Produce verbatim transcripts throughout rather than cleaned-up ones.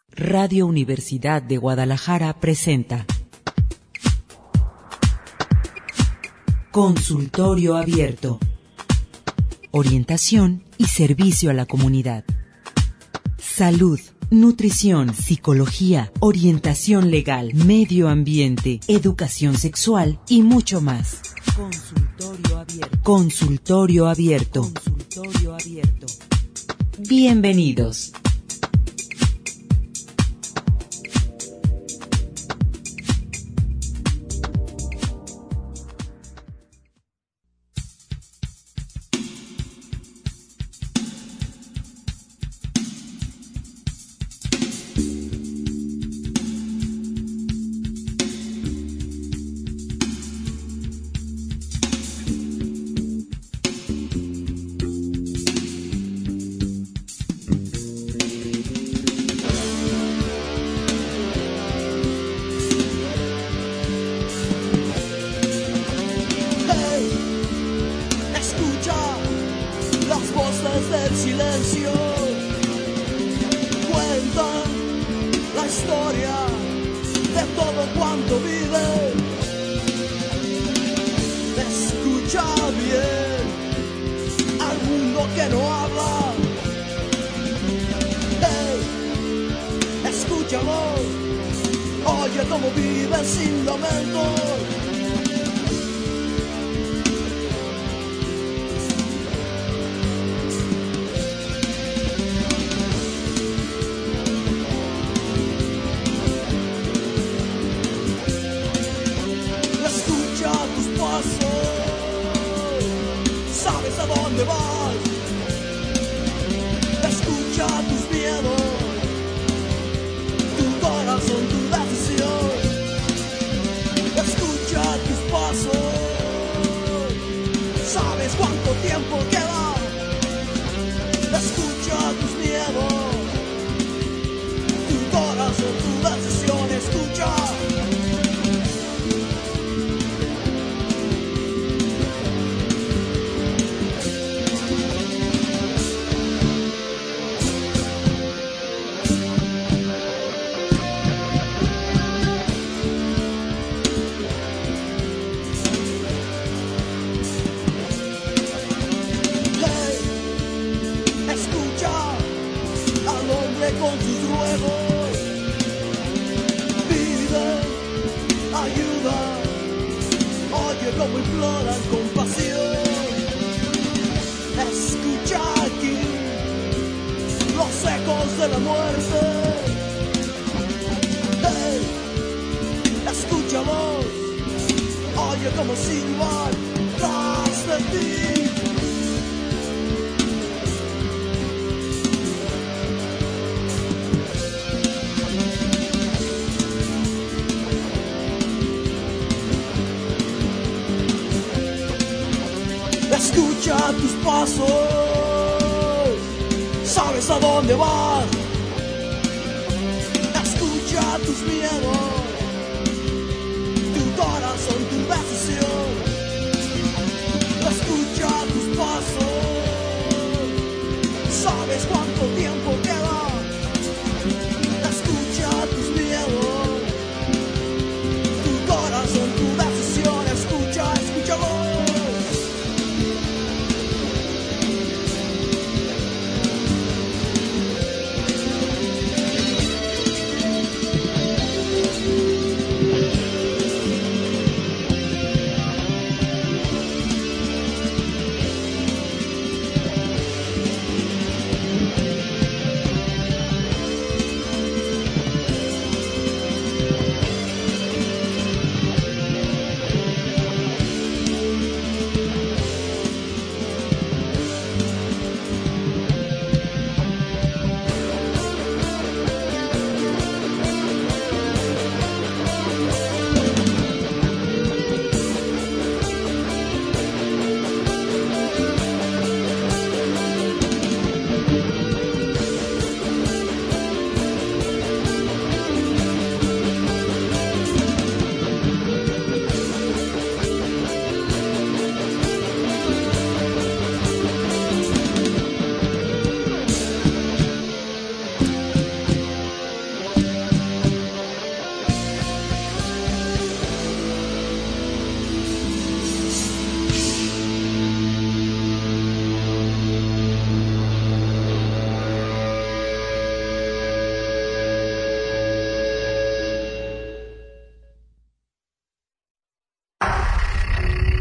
Radio Universidad de Guadalajara presenta Consultorio Abierto. Orientación y servicio a la comunidad. Salud, nutrición, psicología, orientación legal, medio ambiente, educación sexual y mucho más. Consultorio Abierto. Consultorio Abierto. Consultorio Abierto. Bienvenidos. Escucha tus pasos, sabes a dónde vas. Escucha tus miedos, tu corazón, tu decisión. Escucha tus pasos, sabes cuánto tiempo queda. Escucha tus miedos, tu corazón, tu decisión. Escucha, escúchalo.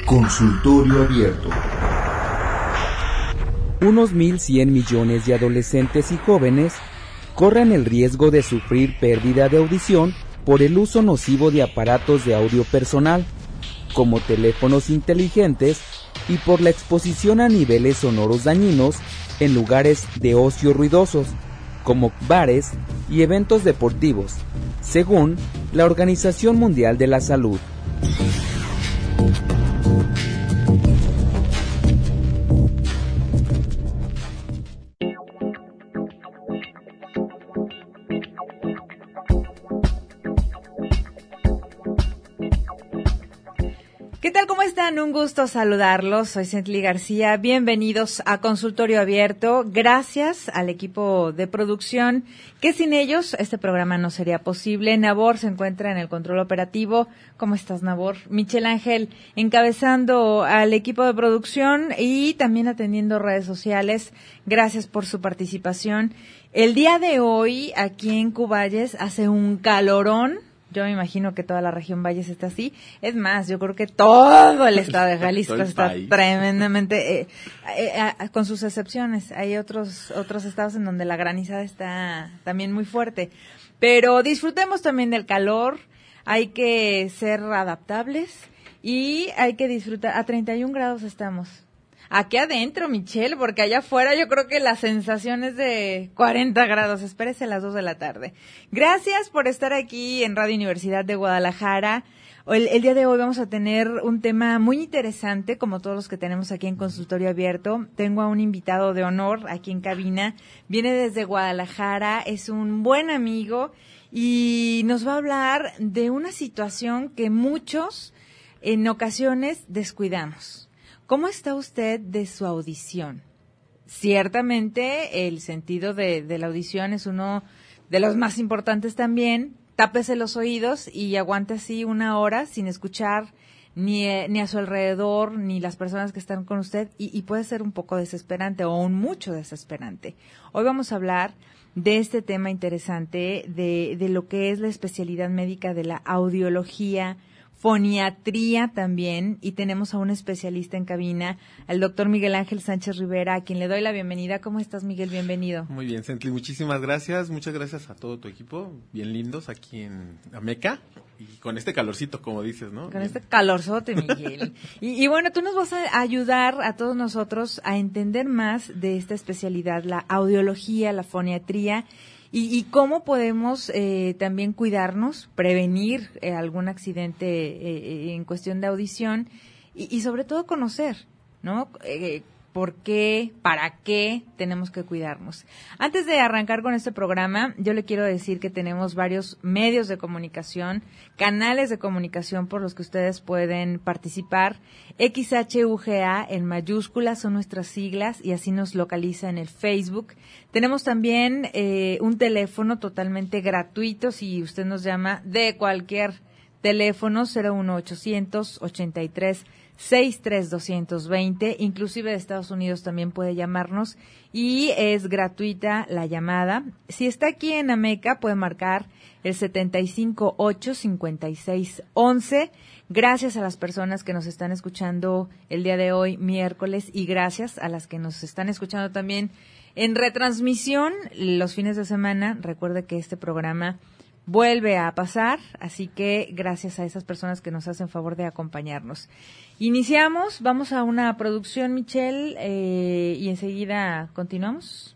Consultorio abierto. Unos mil cien millones de adolescentes y jóvenes corren el riesgo de sufrir pérdida de audición por el uso nocivo de aparatos de audio personal, como teléfonos inteligentes, y por la exposición a niveles sonoros dañinos en lugares de ocio ruidosos, como bares y eventos deportivos, según la Organización Mundial de la Salud. ¿Qué tal? ¿Cómo están? Un gusto saludarlos. Soy Cently García. Bienvenidos a Consultorio Abierto. Gracias al equipo de producción, que sin ellos este programa no sería posible. Nabor se encuentra en el control operativo. ¿Cómo estás, Nabor? Michel Ángel encabezando al equipo de producción y también atendiendo redes sociales. Gracias por su participación. El día de hoy, aquí en Cuballes, hace un calorón. Yo me imagino que toda la región Valles está así. Es más, yo creo que todo el estado de Jalisco está país. tremendamente, eh, eh, eh, con sus excepciones. Hay otros otros estados en donde la granizada está también muy fuerte. Pero disfrutemos también del calor. Hay que ser adaptables y hay que disfrutar. A treinta y un grados estamos. Aquí adentro, Michelle, porque allá afuera yo creo que la sensación es de cuarenta grados. Espérese a las dos de la tarde. Gracias por estar aquí en Radio Universidad de Guadalajara. El, el día de hoy vamos a tener un tema muy interesante, como todos los que tenemos aquí en Consultorio Abierto. Tengo a un invitado de honor aquí en cabina. Viene desde Guadalajara, es un buen amigo y nos va a hablar de una situación que muchos en ocasiones descuidamos. ¿Cómo está usted de su audición? Ciertamente el sentido de, de la audición es uno de los más importantes también. Tápese los oídos y aguante así una hora sin escuchar ni, ni a su alrededor, ni las personas que están con usted, y, y puede ser un poco desesperante o un mucho desesperante. Hoy vamos a hablar de este tema interesante, de, de lo que es la especialidad médica de la audiología, foniatría también, y tenemos a un especialista en cabina, al doctor Miguel Ángel Sánchez Rivera, a quien le doy la bienvenida. ¿Cómo estás, Miguel? Bienvenido. Muy bien, Cently, muchísimas gracias, muchas gracias a todo tu equipo, bien lindos aquí en Ameca, y con este calorcito, como dices, ¿no? Con bien. Este calorzote, Miguel. y, y bueno, tú nos vas a ayudar a todos nosotros a entender más de esta especialidad, la audiología, la foniatría, Y, y cómo podemos eh, también cuidarnos, prevenir eh, algún accidente eh, en cuestión de audición y, y sobre todo conocer, ¿no? Eh, ¿Por qué? ¿Para qué tenemos que cuidarnos? Antes de arrancar con este programa, yo le quiero decir que tenemos varios medios de comunicación, canales de comunicación por los que ustedes pueden participar. X H U G A en mayúsculas son nuestras siglas y así nos localiza en el Facebook. Tenemos también eh, un teléfono totalmente gratuito si usted nos llama de cualquier teléfono, cero uno ochocientos ochenta y tres sesenta y tres doscientos veinte, inclusive de Estados Unidos también puede llamarnos y es gratuita la llamada. Si está aquí en Ameca puede marcar el setenta y cinco ocho cincuenta y seis once. Gracias a las personas que nos están escuchando el día de hoy, miércoles, y gracias a las que nos están escuchando también en retransmisión los fines de semana. Recuerde que este programa vuelve a pasar, así que gracias a esas personas que nos hacen favor de acompañarnos. Iniciamos, vamos a una producción, Michelle, eh, y enseguida continuamos.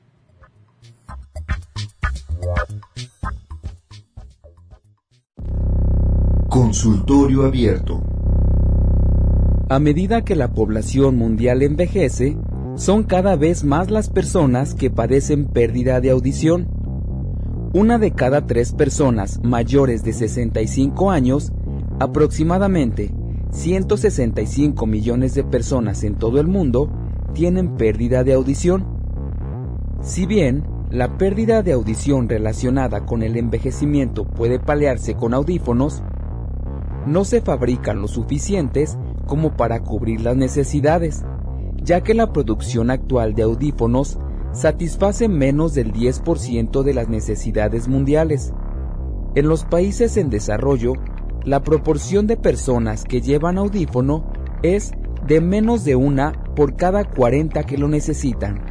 Consultorio abierto. A medida que la población mundial envejece, son cada vez más las personas que padecen pérdida de audición. Una de cada tres personas mayores de sesenta y cinco años, aproximadamente ciento sesenta y cinco millones de personas en todo el mundo, tienen pérdida de audición. Si bien la pérdida de audición relacionada con el envejecimiento puede paliarse con audífonos, no se fabrican lo suficientes como para cubrir las necesidades, ya que la producción actual de audífonos satisface menos del diez por ciento de las necesidades mundiales. En los países en desarrollo, la proporción de personas que llevan audífono es de menos de una por cada cuarenta que lo necesitan.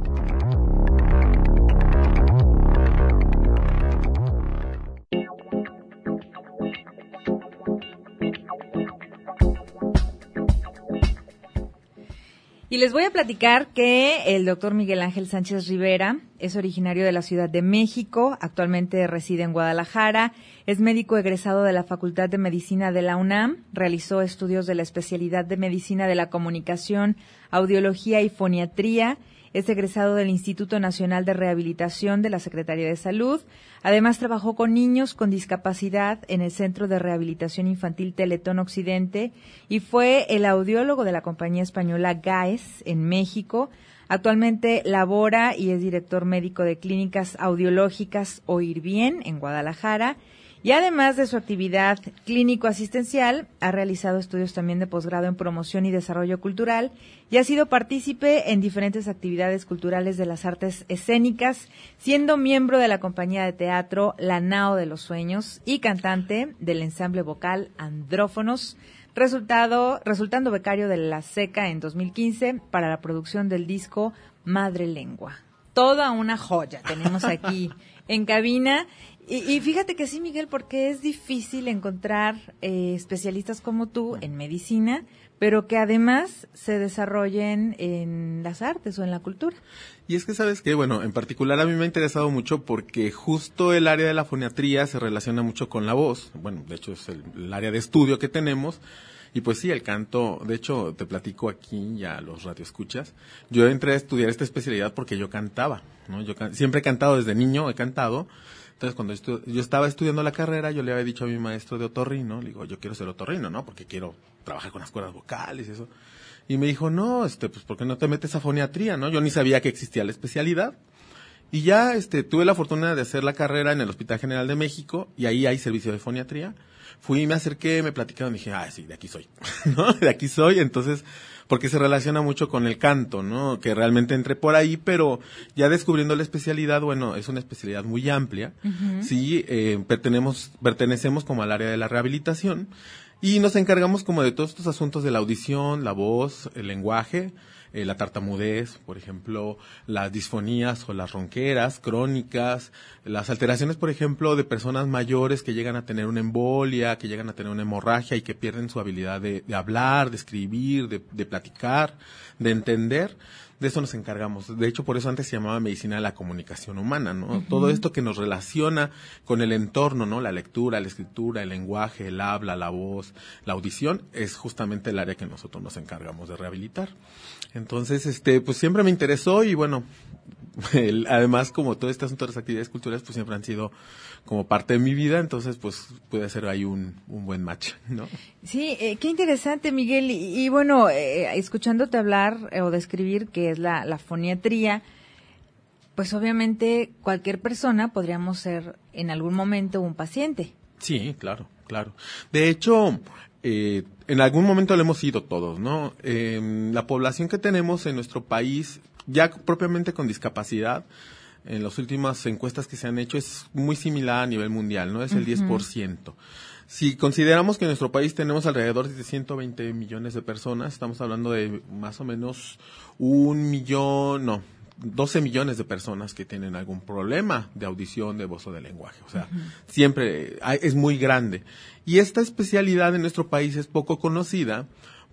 Y les voy a platicar que el doctor Miguel Ángel Sánchez Rivera es originario de la Ciudad de México, actualmente reside en Guadalajara, es médico egresado de la Facultad de Medicina de la UNAM, realizó estudios de la especialidad de Medicina de la Comunicación, Audiología y Foniatría, es egresado del Instituto Nacional de Rehabilitación de la Secretaría de Salud. Además, trabajó con niños con discapacidad en el Centro de Rehabilitación Infantil Teletón Occidente y fue el audiólogo de la compañía española GAES en México. Actualmente labora y es director médico de clínicas audiológicas Oír Bien en Guadalajara. Y además de su actividad clínico-asistencial, ha realizado estudios también de posgrado en promoción y desarrollo cultural y ha sido partícipe en diferentes actividades culturales de las artes escénicas, siendo miembro de la compañía de teatro La Nao de los Sueños y cantante del ensamble vocal Andrófonos, resultado, resultando becario de La Seca en dos mil quince para la producción del disco Madre Lengua. Toda una joya tenemos aquí en cabina. Y, y fíjate que sí, Miguel, porque es difícil encontrar eh, especialistas como tú en medicina, pero que además se desarrollen en las artes o en la cultura. Y es que, ¿sabes qué? Bueno, en particular a mí me ha interesado mucho porque justo el área de la foniatría se relaciona mucho con la voz. Bueno, de hecho es el, el área de estudio que tenemos. Y pues sí, el canto, de hecho, te platico aquí ya los radioescuchas. Yo entré a estudiar esta especialidad porque yo cantaba, ¿no? Yo can- siempre he cantado desde niño, he cantado. Entonces, cuando estu- yo estaba estudiando la carrera, yo le había dicho a mi maestro de otorrino, le digo, yo quiero ser otorrino, ¿no? Porque quiero trabajar con las cuerdas vocales y eso. Y me dijo, no, este, pues, ¿por qué no te metes a foniatría, no? Yo ni sabía que existía la especialidad. Y ya, este, tuve la fortuna de hacer la carrera en el Hospital General de México, y ahí hay servicio de foniatría. Fui y me acerqué, me platicaron y dije, ah, sí, de aquí soy, ¿no? De aquí soy, entonces, porque se relaciona mucho con el canto, ¿no? Que realmente entré por ahí, pero ya descubriendo la especialidad, bueno, es una especialidad muy amplia. Uh-huh. Sí, eh, pertenecemos, pertenecemos como al área de la rehabilitación y nos encargamos como de todos estos asuntos de la audición, la voz, el lenguaje, Eh, la tartamudez, por ejemplo, las disfonías o las ronqueras crónicas, las alteraciones, por ejemplo, de personas mayores que llegan a tener una embolia, que llegan a tener una hemorragia y que pierden su habilidad de, de hablar, de escribir, de, de platicar, de entender. De eso nos encargamos. De hecho, por eso antes se llamaba medicina de la comunicación humana, ¿no? Uh-huh. Todo esto que nos relaciona con el entorno, ¿no? La lectura, la escritura, el lenguaje, el habla, la voz, la audición, es justamente el área que nosotros nos encargamos de rehabilitar. Entonces, este, pues siempre me interesó y bueno, el, además como todo este asunto de las actividades culturales, pues siempre han sido como parte de mi vida, entonces pues puede ser ahí un, un buen match, ¿no? Sí, eh, qué interesante, Miguel, y, y bueno, eh, escuchándote hablar eh, o describir qué es la, la foniatría, pues obviamente cualquier persona podríamos ser en algún momento un paciente. Sí, claro, claro. De hecho, eh, en algún momento lo hemos sido todos, ¿no? Eh, la población que tenemos en nuestro país, ya propiamente con discapacidad, en las últimas encuestas que se han hecho es muy similar a nivel mundial, ¿no? Es el uh-huh. diez por ciento. Si consideramos que en nuestro país tenemos alrededor de ciento veinte millones de personas, estamos hablando de más o menos un millón, no, doce millones de personas que tienen algún problema de audición, de voz o de lenguaje. O sea, uh-huh. siempre hay, es muy grande. Y esta especialidad en nuestro país es poco conocida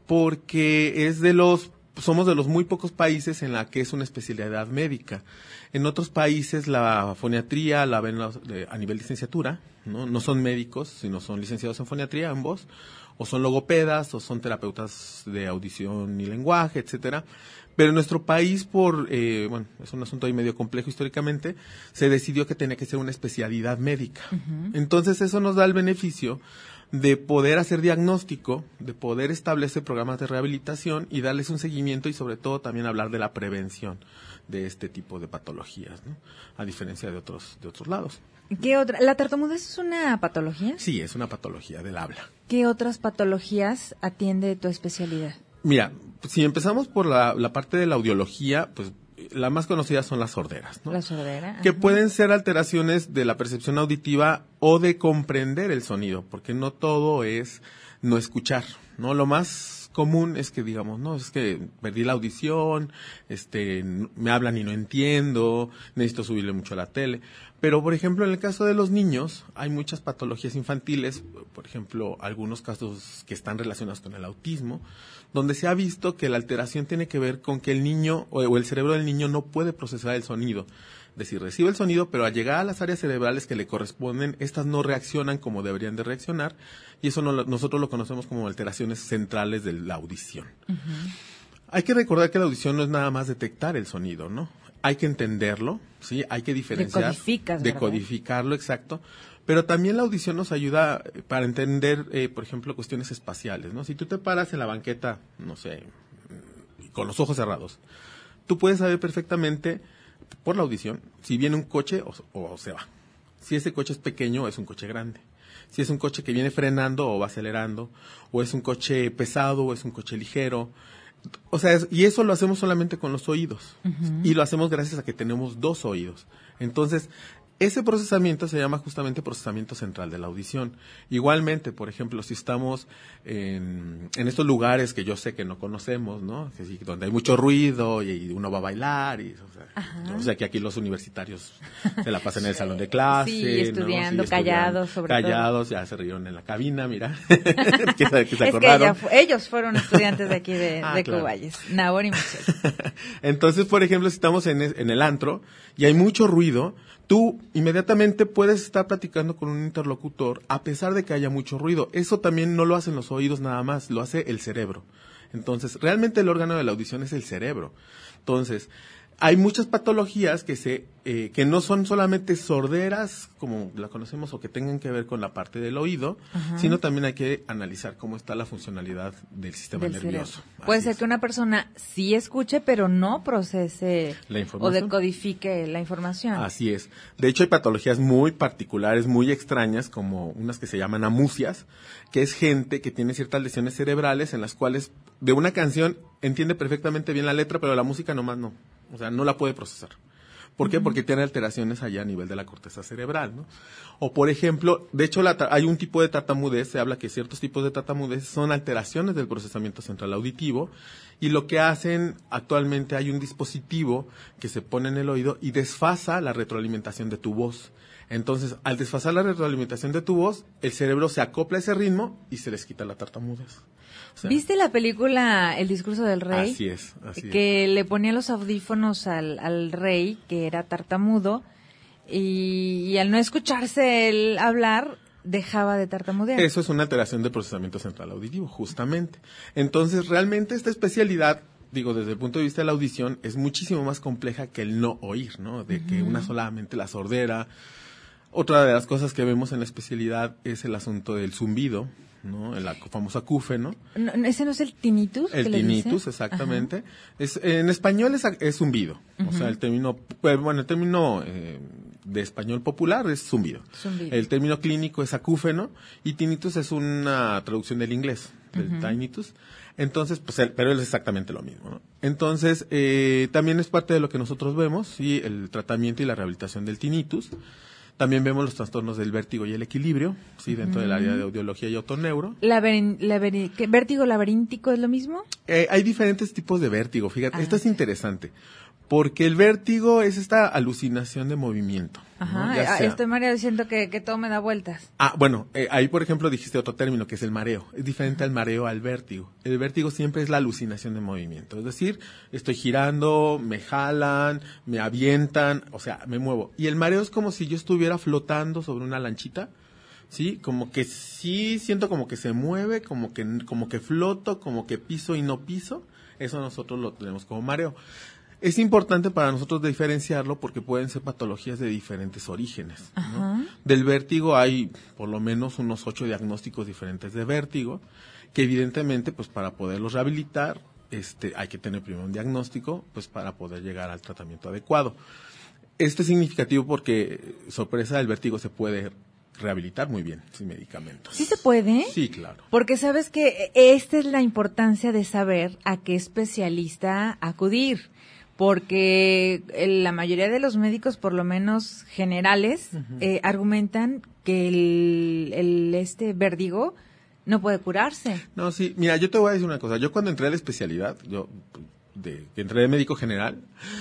porque es de los somos de los muy pocos países en la que es una especialidad médica. En otros países la foniatría la ven a nivel de licenciatura, ¿no? No son médicos, sino son licenciados en foniatría ambos, o son logopedas, o son terapeutas de audición y lenguaje, etcétera. Pero en nuestro país, por, eh, bueno, es un asunto ahí medio complejo históricamente, se decidió que tenía que ser una especialidad médica. Uh-huh. Entonces eso nos da el beneficio de poder hacer diagnóstico, de poder establecer programas de rehabilitación y darles un seguimiento y sobre todo también hablar de la prevención de este tipo de patologías, ¿no? A diferencia de otros de otros lados. ¿Qué otra? ¿La tartamudez es una patología? Sí, es una patología del habla. ¿Qué otras patologías atiende tu especialidad? Mira, si empezamos por la, la parte de la audiología, pues la más conocida son las sorderas, ¿no? La sordera. Que ajá. pueden ser alteraciones de la percepción auditiva o de comprender el sonido, porque no todo es no escuchar, ¿no? Lo más común es que digamos, no, es que perdí la audición, este, me hablan y no entiendo, necesito subirle mucho a la tele. Pero, por ejemplo, en el caso de los niños, hay muchas patologías infantiles, por ejemplo, algunos casos que están relacionados con el autismo, donde se ha visto que la alteración tiene que ver con que el niño o, o el cerebro del niño no puede procesar el sonido. Es decir, recibe el sonido, pero al llegar a las áreas cerebrales que le corresponden, estas no reaccionan como deberían de reaccionar, y eso no, nosotros lo conocemos como alteraciones centrales de la audición. Uh-huh. Hay que recordar que la audición no es nada más detectar el sonido, ¿no? Hay que entenderlo, ¿sí? Hay que diferenciar. Decodificas, decodificarlo, exacto. Pero también la audición nos ayuda para entender, eh, por ejemplo, cuestiones espaciales, ¿no? Si tú te paras en la banqueta, no sé, con los ojos cerrados, tú puedes saber perfectamente por la audición si viene un coche o, o se va. Si ese coche es pequeño, es un coche grande. Si es un coche que viene frenando o va acelerando, o es un coche pesado o es un coche ligero. O sea, es, y eso lo hacemos solamente con los oídos. Uh-huh. Y lo hacemos gracias a que tenemos dos oídos. Entonces, ese procesamiento se llama justamente procesamiento central de la audición. Igualmente, por ejemplo, si estamos en, en estos lugares que yo sé que no conocemos, ¿no? Que sí, donde hay mucho ruido y uno va a bailar, y, o sea, o sea que aquí los universitarios se la pasan en el salón de clase, sí, estudiando, ¿no? Sí, callados, sobre callados, todo. ya se rieron en la cabina, mira, que se, que se acordaron. Es que fu- ellos fueron estudiantes de aquí de, ah, de claro. Cuballes, Nahor y Michelle. Entonces, por ejemplo, si estamos en, en el antro y hay mucho ruido, tú inmediatamente puedes estar platicando con un interlocutor a pesar de que haya mucho ruido. Eso también no lo hacen los oídos nada más, lo hace el cerebro. Entonces, realmente el órgano de la audición es el cerebro. Entonces, hay muchas patologías que se eh, que no son solamente sorderas, como la conocemos, o que tengan que ver con la parte del oído, uh-huh. sino también hay que analizar cómo está la funcionalidad del sistema del nervioso. Puede Así ser es. que una persona sí escuche, pero no procese la o decodifique la información. Así es. De hecho, hay patologías muy particulares, muy extrañas, como unas que se llaman amusias, que es gente que tiene ciertas lesiones cerebrales en las cuales de una canción entiende perfectamente bien la letra, pero la música nomás no. O sea, no la puede procesar. ¿Por qué? Uh-huh. Porque tiene alteraciones allá a nivel de la corteza cerebral, ¿no? O, por ejemplo, de hecho, la, hay un tipo de tartamudez, se habla que ciertos tipos de tartamudez son alteraciones del procesamiento central auditivo, y lo que hacen actualmente, hay un dispositivo que se pone en el oído y desfasa la retroalimentación de tu voz. Entonces, al desfasar la retroalimentación de tu voz, el cerebro se acopla a ese ritmo y se les quita la tartamudez. O sea, ¿viste la película El discurso del rey? Así es, así que es. le ponía los audífonos al, al rey, que era tartamudo, y, y al no escucharse él hablar, dejaba de tartamudear. Eso es una alteración del procesamiento central auditivo, justamente. Entonces, realmente esta especialidad, digo, desde el punto de vista de la audición, es muchísimo más compleja que el no oír, ¿no? De uh-huh. que una solamente la sordera. Otra de las cosas que vemos en la especialidad es el asunto del zumbido, ¿no? La famosa acúfeno. No, ¿ese no es el tinnitus? El tinnitus, exactamente. Es, en español es, es zumbido. Uh-huh. O sea, el término, bueno, el término eh, de español popular es zumbido. zumbido. El término clínico es acúfeno y tinnitus es una traducción del inglés, del uh-huh. tinnitus. Entonces, pues, el, pero es exactamente lo mismo, ¿no? Entonces, eh, también es parte de lo que nosotros vemos, sí, el tratamiento y la rehabilitación del tinnitus. También vemos los trastornos del vértigo y el equilibrio, sí, dentro uh-huh. del área de audiología y otoneuro. Laberin, laberin, ¿qué, ¿Vértigo laberíntico es lo mismo? Eh, hay diferentes tipos de vértigo, fíjate, ah, esto es sí. interesante, porque el vértigo es esta alucinación de movimiento. Ajá, ¿no? Ya ah, sea... estoy María diciendo que, que todo me da vueltas. Ah, bueno, eh, ahí por ejemplo dijiste otro término que es el mareo. Es diferente al mareo al vértigo. El vértigo siempre es la alucinación de movimiento. Es decir, estoy girando, me jalan, me avientan, o sea, me muevo. Y el mareo es como si yo estuviera flotando sobre una lanchita, ¿sí? Como que sí siento como que se mueve, como que, como que floto, como que piso y no piso. Eso nosotros lo tenemos como mareo. Es importante para nosotros diferenciarlo porque pueden ser patologías de diferentes orígenes, ¿no? Del vértigo hay por lo menos unos ocho diagnósticos diferentes de vértigo, que evidentemente, pues para poderlos rehabilitar, este, hay que tener primero un diagnóstico, pues para poder llegar al tratamiento adecuado. Este es significativo porque, sorpresa, el vértigo se puede rehabilitar muy bien sin medicamentos. ¿Sí se puede? Sí, claro. Porque sabes que esta es la importancia de saber a qué especialista acudir. Porque la mayoría de los médicos, por lo menos generales, uh-huh. eh, argumentan que el, el este vértigo no puede curarse. No, sí, mira, yo te voy a decir una cosa. Yo cuando entré a la especialidad, yo de que entré de médico general,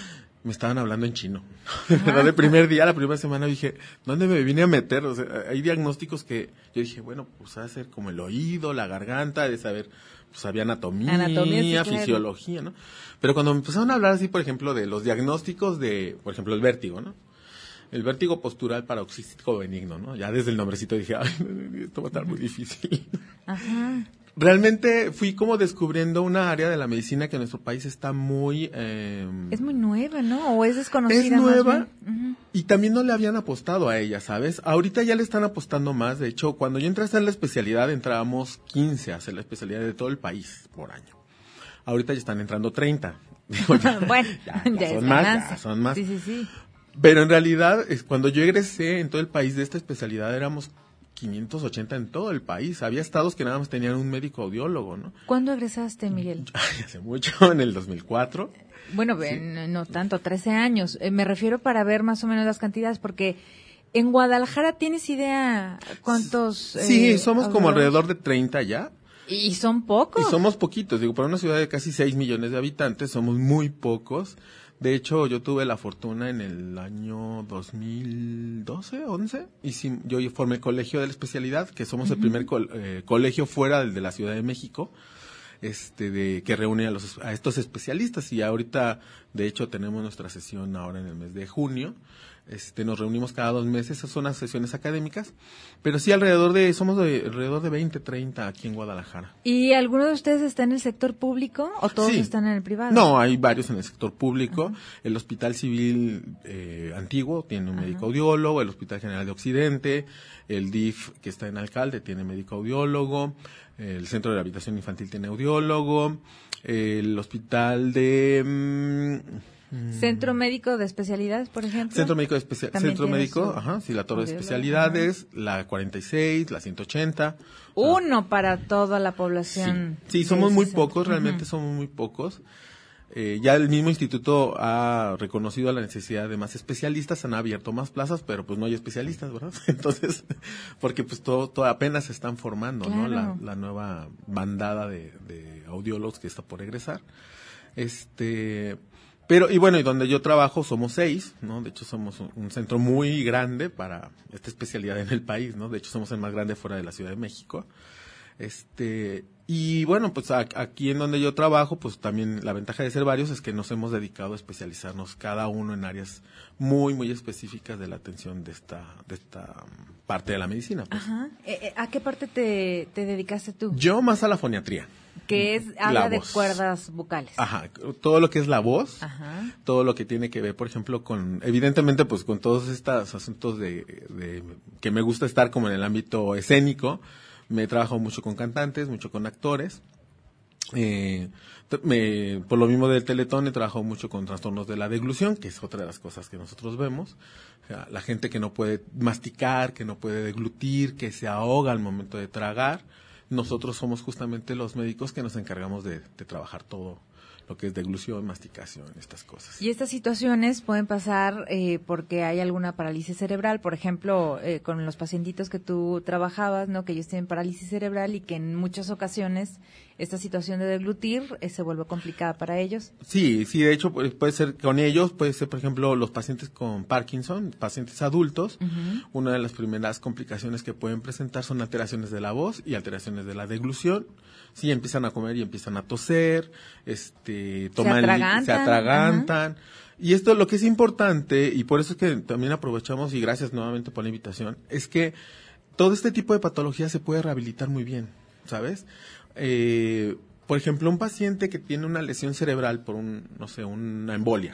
me estaban hablando en chino. De verdad, el primer día, la primera semana dije, ¿dónde me vine a meter? O sea, hay diagnósticos que yo dije, bueno, pues va a ser como el oído, la garganta, de saber, pues había anatomía, Anatomía, sí, claro. fisiología, ¿no? Pero cuando me empezaron a hablar así, por ejemplo, de los diagnósticos de, por ejemplo, el vértigo, ¿no? El vértigo postural paroxístico benigno, ¿no? Ya desde el nombrecito dije, ay, esto va a estar muy difícil. Ajá. Realmente fui como descubriendo una área de la medicina que en nuestro país está muy... Eh, es muy nueva, ¿no? ¿O es desconocida? Es nueva más bien? Uh-huh. Y también no le habían apostado a ella, ¿sabes? Ahorita ya le están apostando más. De hecho, cuando yo entré a hacer la especialidad, entrábamos quince a hacer la especialidad de todo el país por año. Ahorita ya están entrando treinta. Digo, ya, bueno, ya, ya, ya es son más, ganancia. ya son más. Sí, sí, sí. Pero en realidad, es, cuando yo egresé en todo el país de esta especialidad, éramos quinientos ochenta en todo el país. Había estados que nada más tenían un médico audiólogo, ¿no? ¿Cuándo egresaste, Miguel? Ay, hace mucho, en el dos mil cuatro. Bueno, sí. en, no tanto, trece años. Eh, me refiero para ver más o menos las cantidades, porque en Guadalajara, ¿tienes idea cuántos? Sí, eh, somos audiólogos? como alrededor de treinta ya. Y son pocos. Y somos poquitos, digo, para una ciudad de casi seis millones de habitantes, somos muy pocos. De hecho, yo tuve la fortuna en el año dos mil doce, once, y sí, yo formé el colegio de la especialidad, que somos uh-huh. el primer co- eh, colegio fuera del de la Ciudad de México, este, de que reúne a los a estos especialistas. Y ahorita, de hecho, tenemos nuestra sesión ahora en el mes de junio. Este, nos reunimos cada dos meses, esas son las sesiones académicas, pero sí alrededor de, somos de, alrededor de veinte, treinta aquí en Guadalajara. ¿Y alguno de ustedes está en el sector público o todos Sí. están en el privado? No, hay varios en el sector público. Ajá. El Hospital Civil eh, Antiguo tiene un Ajá. médico audiólogo, el Hospital General de Occidente, el D I F que está en Alcalde tiene médico audiólogo, el Centro de Rehabilitación Infantil tiene audiólogo, el Hospital de... Mmm, ¿Centro médico de especialidades, por ejemplo? Centro médico de especia- Centro médico, su... ajá, sí, la torre de audiólogo, especialidades, ajá. La cuarenta y seis, la ciento ochenta. Uno la... para toda la población. Sí, sí somos muy centro. pocos, realmente uh-huh. somos muy pocos. Eh, ya el mismo instituto ha reconocido la necesidad de más especialistas, han abierto más plazas, pero pues no hay especialistas, ¿verdad? Entonces, porque pues todo, todo apenas se están formando, claro. ¿no? La, la nueva bandada de, de audiólogos que está por egresar. Este... Pero, y bueno, y donde yo trabajo somos seis, ¿no? De hecho, somos un, un centro muy grande para esta especialidad en el país, ¿no? De hecho, somos el más grande fuera de la Ciudad de México. Este, y bueno, pues a, aquí en donde yo trabajo, pues también la ventaja de ser varios es que nos hemos dedicado a especializarnos cada uno en áreas muy, muy específicas de la atención de esta, de esta parte de la medicina, pues. Ajá. Eh, ¿A qué parte te, te dedicaste tú? Yo más a la foniatría. Que es, habla de cuerdas vocales. Ajá, todo lo que es la voz, ajá. todo lo que tiene que ver, por ejemplo, con, evidentemente, pues con todos estos asuntos de, de, que me gusta estar como en el ámbito escénico. Me he trabajado mucho con cantantes, mucho con actores. Eh, me, por lo mismo del Teletón, he trabajado mucho con trastornos de la deglución, que es otra de las cosas que nosotros vemos. O sea, la gente que no puede masticar, que no puede deglutir, que se ahoga al momento de tragar. Nosotros somos justamente los médicos que nos encargamos de, de trabajar todo lo que es deglución, masticación, estas cosas. Y estas situaciones pueden pasar eh, porque hay alguna parálisis cerebral, por ejemplo, eh, con los pacientitos que tú trabajabas, ¿no? Que ellos tienen parálisis cerebral y que en muchas ocasiones esta situación de deglutir eh, se vuelve complicada para ellos. Sí, sí, de hecho puede, puede ser con ellos, puede ser, por ejemplo, los pacientes con Parkinson, pacientes adultos. Uh-huh. Una de las primeras complicaciones que pueden presentar son alteraciones de la voz y alteraciones de la deglución. Sí, empiezan a comer y empiezan a toser, este, toman, se atragantan. Se atragantan. Y esto, lo que es importante, y por eso es que también aprovechamos, y gracias nuevamente por la invitación, es que todo este tipo de patología se puede rehabilitar muy bien, ¿sabes? Eh, por ejemplo, un paciente que tiene una lesión cerebral por un, no sé, una embolia.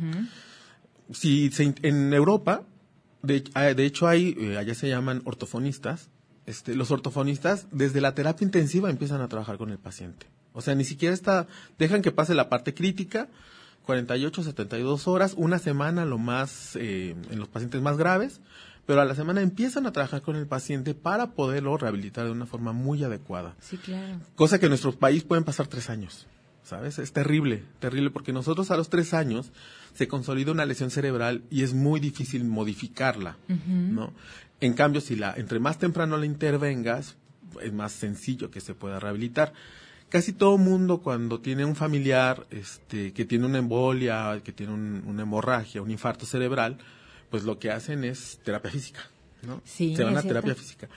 Uh-huh. Si se, en Europa, de, de hecho hay, eh, allá se llaman ortofonistas. Este, los ortofonistas desde la terapia intensiva empiezan a trabajar con el paciente. O sea, ni siquiera está, dejan que pase la parte crítica, cuarenta y ocho, setenta y dos horas, una semana lo más, eh, en los pacientes más graves, pero a la semana empiezan a trabajar con el paciente para poderlo rehabilitar de una forma muy adecuada. Sí, claro. Cosa que en nuestro país pueden pasar tres años, ¿sabes? Es terrible, terrible, porque nosotros a los tres años se consolida una lesión cerebral y es muy difícil modificarla, uh-huh. ¿no? En cambio, si la entre más temprano la intervengas, es más sencillo que se pueda rehabilitar. Casi todo mundo cuando tiene un familiar este, que tiene una embolia, que tiene un, una hemorragia, un infarto cerebral, pues lo que hacen es terapia física, ¿no? Sí, se van a es cierto. terapia física.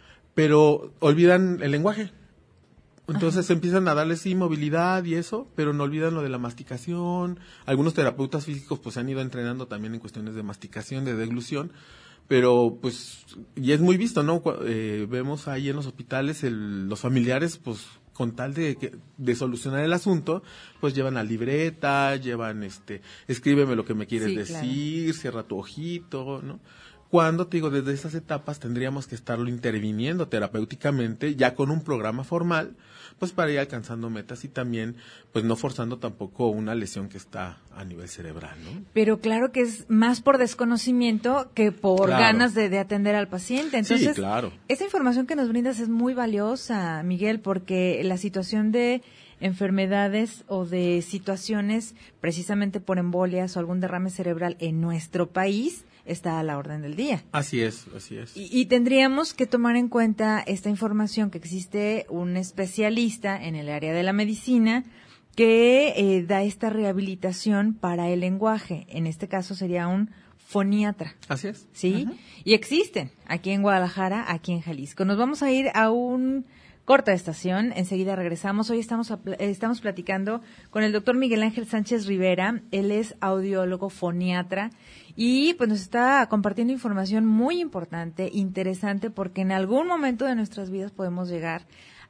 Pero olvidan el lenguaje. Entonces Ajá. empiezan a darles sí, movilidad y eso, pero no olvidan lo de la masticación. Algunos terapeutas físicos pues se han ido entrenando también en cuestiones de masticación, de deglución, pero pues, y es muy visto, ¿no? Eh, vemos ahí en los hospitales el, los familiares pues con tal de, de solucionar el asunto, pues llevan la libreta, llevan este, escríbeme lo que me quieres sí, decir, claro. cierra tu ojito, ¿no? Cuando, te digo, desde esas etapas tendríamos que estarlo interviniendo terapéuticamente, ya con un programa formal, pues para ir alcanzando metas y también, pues no forzando tampoco una lesión que está a nivel cerebral, ¿no? Pero claro que es más por desconocimiento que por Claro. ganas de, de atender al paciente. Entonces, sí, claro. Esa información que nos brindas es muy valiosa, Miguel, porque la situación de enfermedades o de situaciones precisamente por embolias o algún derrame cerebral en nuestro país está a la orden del día. Así es, así es. Y, y tendríamos que tomar en cuenta esta información, que existe un especialista en el área de la medicina que eh, da esta rehabilitación para el lenguaje. En este caso sería un foniatra. Así es. ¿Sí? Uh-huh. Y existen aquí en Guadalajara, aquí en Jalisco. Nos vamos a ir a un corta estación, enseguida regresamos. Hoy estamos, a, estamos platicando con el doctor Miguel Ángel Sánchez Rivera. Él es audiólogo foniatra y pues nos está compartiendo información muy importante, interesante, porque en algún momento de nuestras vidas podemos llegar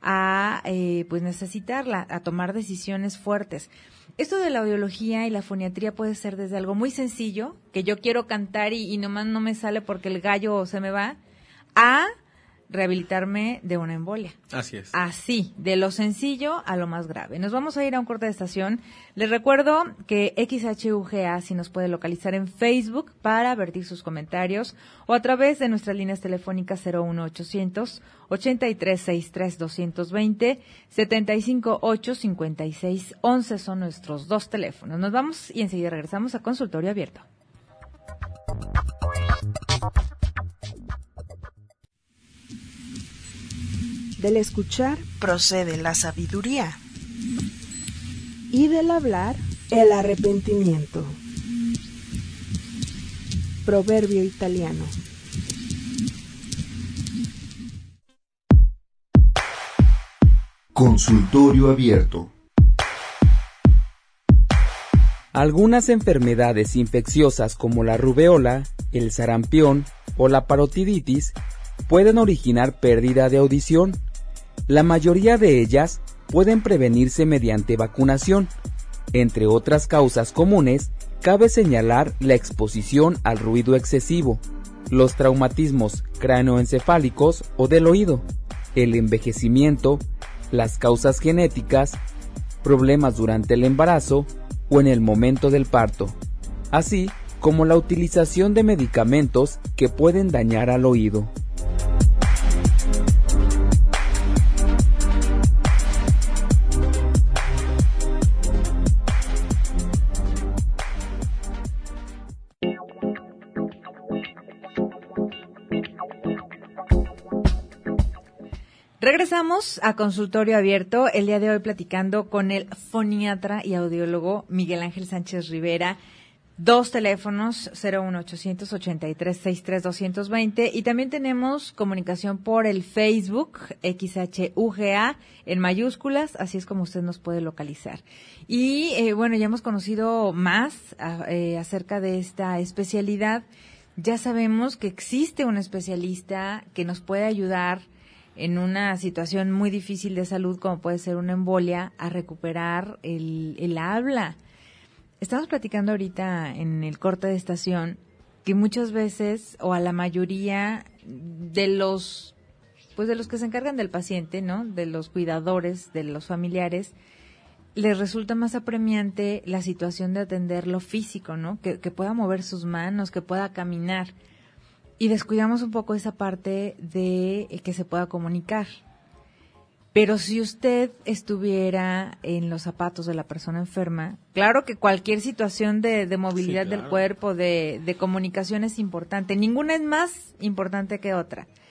a eh, pues necesitarla, a tomar decisiones fuertes. Esto de la audiología y la foniatría puede ser desde algo muy sencillo, que yo quiero cantar y, y nomás no me sale porque el gallo se me va, a rehabilitarme de una embolia. Así es. Así, de lo sencillo a lo más grave. Nos vamos a ir a un corte de estación. Les recuerdo que X H U G A sí nos puede localizar en Facebook para vertir sus comentarios o a través de nuestras líneas telefónicas cero uno ochocientos ochenta y tres sesenta y tres doscientos veinte, setenta y cinco ocho cincuenta y seis once son nuestros dos teléfonos. Nos vamos y enseguida regresamos a Consultorio Abierto. Del escuchar procede la sabiduría y del hablar el arrepentimiento. Proverbio italiano. Consultorio abierto. Algunas enfermedades infecciosas como la rubeola, el sarampión o la parotiditis pueden originar pérdida de audición. La mayoría de ellas pueden prevenirse mediante vacunación. Entre otras causas comunes, cabe señalar la exposición al ruido excesivo, los traumatismos cráneoencefálicos o del oído, el envejecimiento, las causas genéticas, problemas durante el embarazo o en el momento del parto, así como la utilización de medicamentos que pueden dañar al oído. Regresamos a Consultorio Abierto, el día de hoy platicando con el foniatra y audiólogo Miguel Ángel Sánchez Rivera. Dos teléfonos, cero uno ochocientos ochenta y tres sesenta y tres doscientos veinte, y también tenemos comunicación por el Facebook, X H U G A, en mayúsculas, así es como usted nos puede localizar. Y eh, bueno, ya hemos conocido más a, eh, acerca de esta especialidad. Ya sabemos que existe un especialista que nos puede ayudar en una situación muy difícil de salud, como puede ser una embolia, a recuperar el, el habla. Estamos platicando ahorita en el corte de estación que muchas veces, o a la mayoría de los, pues de los que se encargan del paciente, ¿no?, de los cuidadores, de los familiares, les resulta más apremiante la situación de atender lo físico, ¿no?, que, que pueda mover sus manos, que pueda caminar. Y descuidamos un poco esa parte de eh, que se pueda comunicar. Pero si usted estuviera en los zapatos de la persona enferma, claro que cualquier situación de, de movilidad sí, claro. del cuerpo, de, de comunicación es importante. Ninguna es más importante que otra.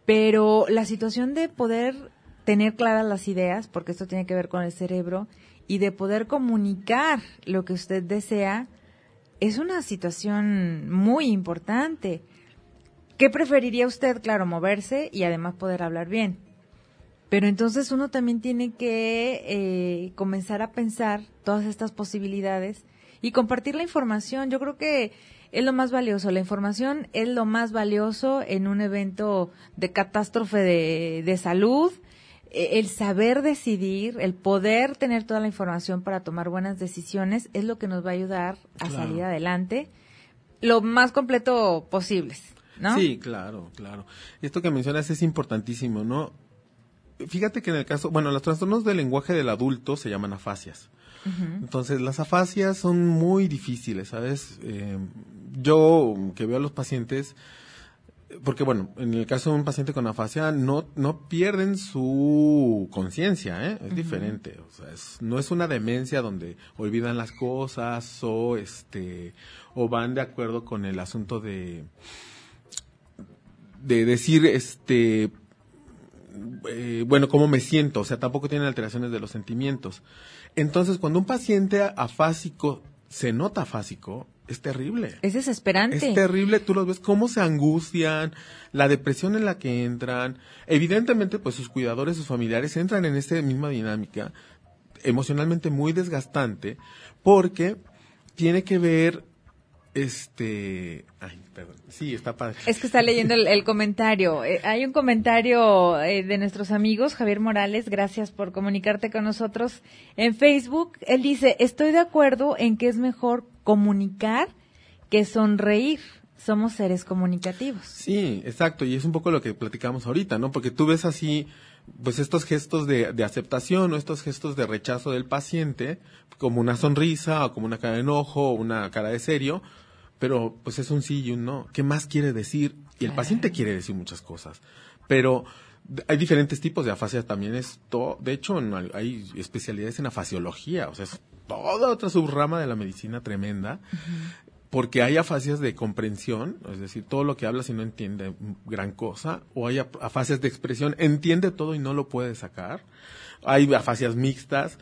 pero la situación de poder tener claras las ideas, porque esto tiene que ver con el cerebro, y de poder comunicar lo que usted desea, es una situación muy importante. ¿Qué preferiría usted? Claro, moverse y además poder hablar bien. Pero entonces uno también tiene que eh, comenzar a pensar todas estas posibilidades y compartir la información. Yo creo que es lo más valioso. La información es lo más valioso en un evento de catástrofe de, de salud. El saber decidir, el poder tener toda la información para tomar buenas decisiones es lo que nos va a ayudar a claro. salir adelante lo más completo posibles, ¿no? Sí, claro, claro. Esto que mencionas es importantísimo, ¿no? Fíjate que en el caso, bueno, los trastornos del lenguaje del adulto se llaman afasias. Uh-huh. Entonces, las afasias son muy difíciles, ¿sabes? Eh, yo que veo a los pacientes, porque bueno, en el caso de un paciente con afasia no no pierden su conciencia, ¿eh? Es uh-huh. diferente, o sea, es, no es una demencia donde olvidan las cosas o este o van de acuerdo con el asunto de de decir este eh, bueno, cómo me siento, o sea, tampoco tienen alteraciones de los sentimientos. Entonces, cuando un paciente afásico se nota afásico, es terrible. Es desesperante. Es terrible, tú los ves cómo se angustian, la depresión en la que entran. Evidentemente, pues sus cuidadores, sus familiares entran en esta misma dinámica emocionalmente muy desgastante, porque tiene que ver, este, ay, perdón, sí, está padre. Es que está leyendo el, el comentario. Eh, hay un comentario eh, de nuestros amigos, Javier Morales, gracias por comunicarte con nosotros en Facebook. Él dice, estoy de acuerdo en que es mejor comunicar que sonreír. Somos seres comunicativos. Sí, exacto, y es un poco lo que platicamos ahorita, ¿no? Porque tú ves así, pues estos gestos de, de aceptación o estos gestos de rechazo del paciente, como una sonrisa o como una cara de enojo o una cara de serio, pero pues es un sí y un no. ¿Qué más quiere decir? Y el paciente quiere decir muchas cosas, pero hay diferentes tipos de afasia también. Esto, de hecho, no, hay especialidades en afasiología, o sea, es toda otra subrama de la medicina tremenda, uh-huh. porque hay afasias de comprensión, es decir, todo lo que habla si no entiende gran cosa, o hay afasias de expresión, entiende todo y no lo puede sacar. Hay afasias mixtas.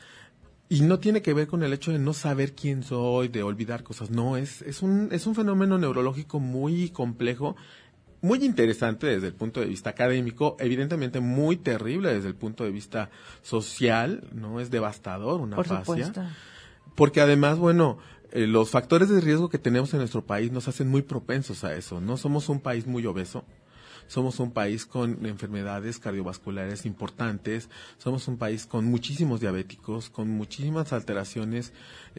Y no tiene que ver con el hecho de no saber quién soy, de olvidar cosas. No, es es un es un fenómeno neurológico muy complejo, muy interesante desde el punto de vista académico, evidentemente muy terrible desde el punto de vista social, ¿no? Es devastador una afasia. Por supuesto. Porque además, bueno, eh, los factores de riesgo que tenemos en nuestro país nos hacen muy propensos a eso, ¿no? Somos un país muy obeso. Somos un país con enfermedades cardiovasculares importantes, somos un país con muchísimos diabéticos, con muchísimas alteraciones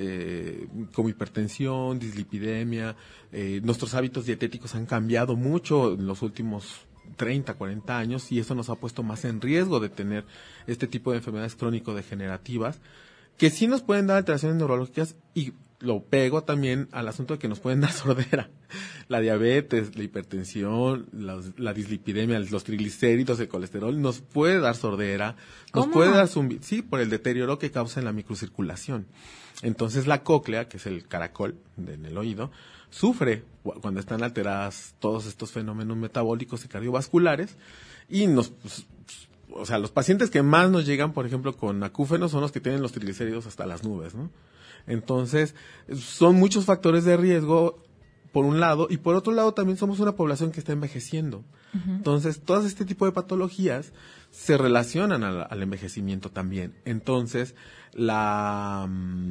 eh, como hipertensión, dislipidemia. Eh, nuestros hábitos dietéticos han cambiado mucho en los últimos treinta, cuarenta años y eso nos ha puesto más en riesgo de tener este tipo de enfermedades crónico-degenerativas que sí nos pueden dar alteraciones neurológicas y lo pego también al asunto de que nos pueden dar sordera. La diabetes, la hipertensión, la, la dislipidemia, los triglicéridos, el colesterol, nos puede dar sordera, nos ¿Cómo? puede dar zumbido, sí, por el deterioro que causa en la microcirculación. Entonces la cóclea, que es el caracol en el oído, sufre cuando están alteradas todos estos fenómenos metabólicos y cardiovasculares y nos... Pues, o sea, los pacientes que más nos llegan, por ejemplo, con acúfenos son los que tienen los triglicéridos hasta las nubes, ¿no? Entonces, son muchos factores de riesgo, por un lado, y por otro lado también somos una población que está envejeciendo. Uh-huh. Entonces, todas este tipo de patologías se relacionan al, al envejecimiento también. Entonces, la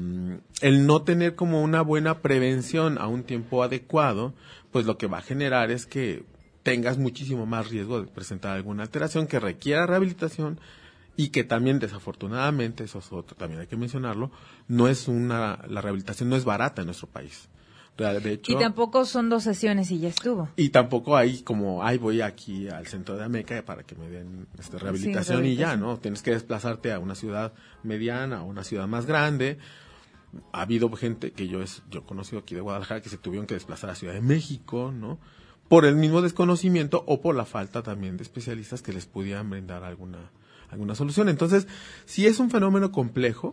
el no tener como una buena prevención a un tiempo adecuado, pues lo que va a generar es que tengas muchísimo más riesgo de presentar alguna alteración que requiera rehabilitación y que también desafortunadamente, eso es otro, también hay que mencionarlo, no es una, la rehabilitación no es barata en nuestro país. De hecho, y tampoco son dos sesiones y ya estuvo. Y tampoco hay como, ay, voy aquí al centro de Ameca para que me den este, rehabilitación, sí, rehabilitación y ya, ¿no? Tienes que desplazarte a una ciudad mediana o una ciudad más grande. Ha habido gente que yo es, yo he conocido aquí de Guadalajara que se tuvieron que desplazar a Ciudad de México, ¿no? Por el mismo desconocimiento o por la falta también de especialistas que les pudieran brindar alguna alguna solución. Entonces, sí es un fenómeno complejo,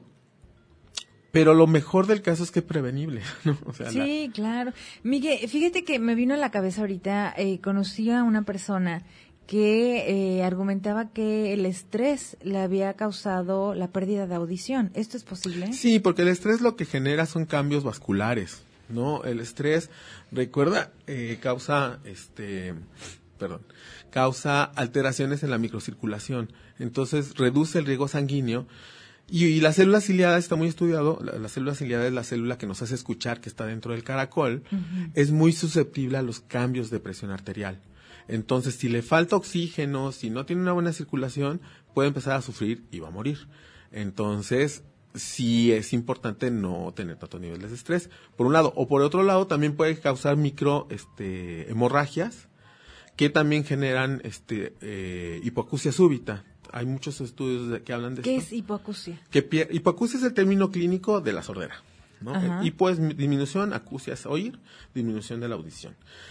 pero lo mejor del caso es que es prevenible, ¿no? O sea, sí, la... claro. Miguel, fíjate que me vino a la cabeza ahorita, eh, conocí a una persona que eh, argumentaba que el estrés le había causado la pérdida de audición. ¿Esto es posible? Sí, porque el estrés lo que genera son cambios vasculares, ¿no? El estrés, recuerda, eh, causa, este, perdón, causa alteraciones en la microcirculación. Entonces, reduce el riego sanguíneo. Y, y la célula ciliada está muy estudiado, la, la célula ciliada es la célula que nos hace escuchar, que está dentro del caracol, uh-huh. Es muy susceptible a los cambios de presión arterial. Entonces, si le falta oxígeno, si no tiene una buena circulación, puede empezar a sufrir y va a morir. Entonces, sí es importante no tener tantos niveles de estrés, por un lado. O por otro lado, también puede causar micro este, hemorragias, que también generan este, eh, hipoacusia súbita. Hay muchos estudios de, que hablan de ¿Qué esto. es hipoacusia? Que pier- hipoacusia es el término clínico de la sordera, ¿no? Ajá. Hipo es disminución, acusia es oír, disminución de la audición.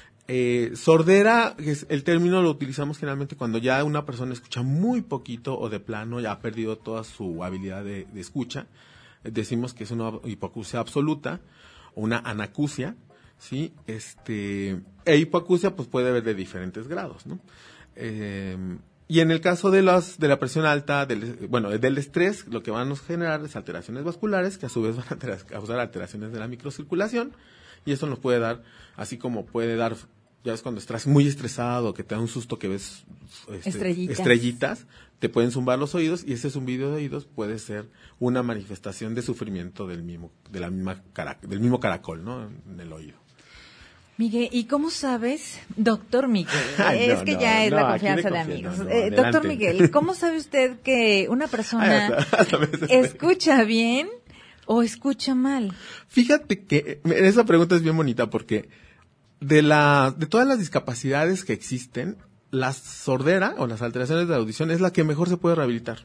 Eh, sordera, es, el término lo utilizamos generalmente cuando ya una persona escucha muy poquito o de plano ya ha perdido toda su habilidad de, de escucha. Decimos que es una hipoacusia absoluta o una anacusia, ¿sí? Este, e hipoacusia pues puede haber de diferentes grados, ¿no? Eh, y en el caso de las de la presión alta, del, bueno, del estrés, lo que van a generar es alteraciones vasculares, que a su vez van a causar alteraciones de la microcirculación, y eso nos puede dar, así como puede dar, ya ves cuando estás muy estresado, que te da un susto que ves este, estrellitas. estrellitas, te pueden zumbar los oídos, y ese zumbido de oídos puede ser una manifestación de sufrimiento del mismo, de la misma cara, del mismo caracol, ¿no? En el oído. Miguel, ¿y cómo sabes, doctor Miguel? Ay, es no, que no, ya es no, la aquí de confianza de confianza, amigos. no, eh, adelante. doctor Miguel, ¿cómo sabe usted que una persona Ay, hasta- hasta me desespero. escucha bien o escucha mal? Fíjate que eh, esa pregunta es bien bonita porque de la de todas las discapacidades que existen, la sordera o las alteraciones de la audición es la que mejor se puede rehabilitar.